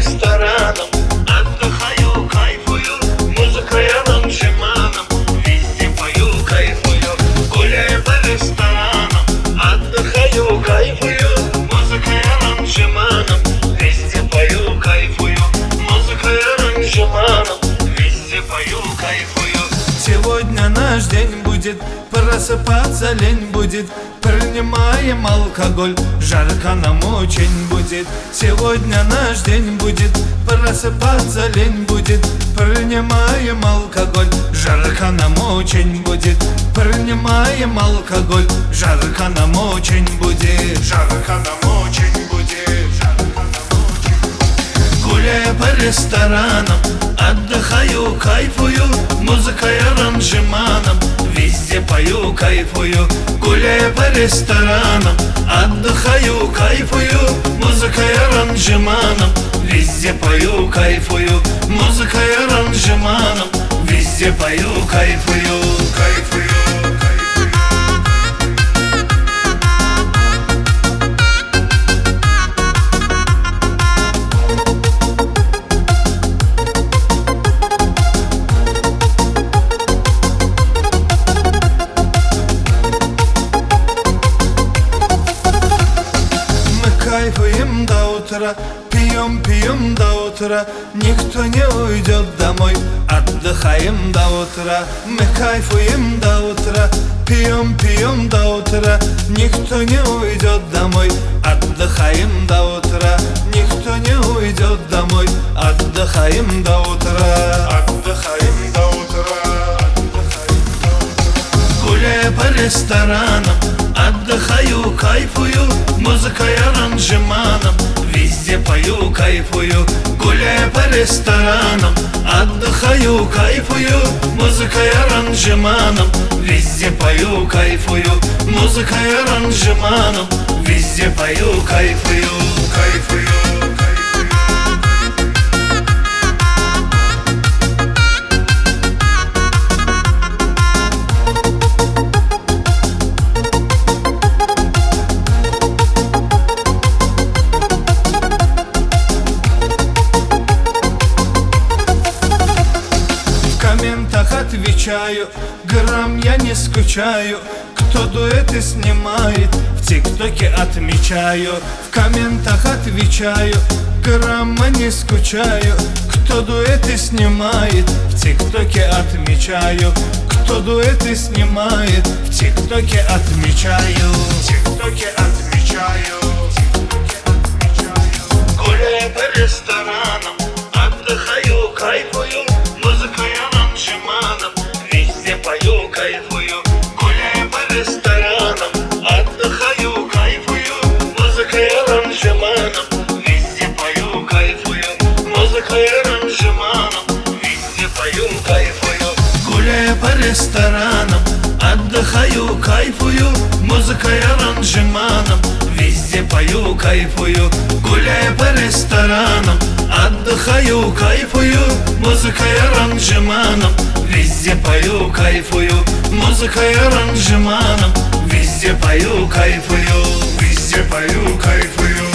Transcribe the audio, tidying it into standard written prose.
ресторанам, отдыхаю, кайфую, музыкой аранжеманом, везде пою, кайфую, гуляю по ресторанам, отдыхаю, кайфую, музыкой аранжеманом, везде пою, кайфую, музыкой аранжеманом, везде пою, кайфую. Сегодня наш день будет, просыпаться лень будет, принимаем алкоголь, жарко нам очень будет. Сегодня наш день будет, просыпаться лень будет, принимаем алкоголь, жарко нам очень будет. Принимаем алкоголь, жарко нам очень будет. Жарко нам очень будет. Жарко нам очень будет. Гуляя по ресторанам, отдыхаю, кайфую, музыкой аранжеманом, везде пою, кайфую. Гуляя по ресторанам, отдыхаю, кайфую, музыкой аранжеманом, везде пою, кайфую. Музыкой аранжеманом, везде пою, кайфую. Кайфую. Кайфуем до утра, пьем до утра, никто не уйдет домой, отдыхаем до утра. Мы кайфуем до утра, пьем до утра, никто не уйдет домой, отдыхаем до утра. Никто не уйдет домой, отдыхаем до утра. Отдыхаем до утра. Гуляя по ресторанам, отдыхаю, кайфую, музыкой аранжеманом, везде пою, кайфую. Гуляя по ресторанам, отдыхаю, кайфую, музыкой аранжеманом, везде пою, кайфую. Музыкой аранжеманом, везде пою, кайфую. Кайфую. Отвечаю, грамм я не скучаю. Кто дуэты снимает, в ТикТоке отмечаю. В комментах отвечаю, грамма не скучаю. Кто дуэты снимает, в ТикТоке отмечаю. Кто дуэты снимает, в ТикТоке отмечаю. В ТикТоке отмечаю. Гуляю по ресторанам, отдыхаю, кайфую, музыкой аранжеманом, везде пою, кайфую. Гуляю по ресторанам, отдыхаю, кайфую, музыкой аранжеманом, везде пою, кайфую. Музыкой аранжеманом, везде пою, кайфую. Гуляя по ресторанам, отдыхаю, кайфую, музыкой аранжеманом, везде пою, кайфую. Гуляя по ресторанам, отдыхаю, кайфую, музыкой аранжеманом, везде пою, кайфую. Музыкой аранжеманом, везде пою, кайфую. Везде пою, кайфую.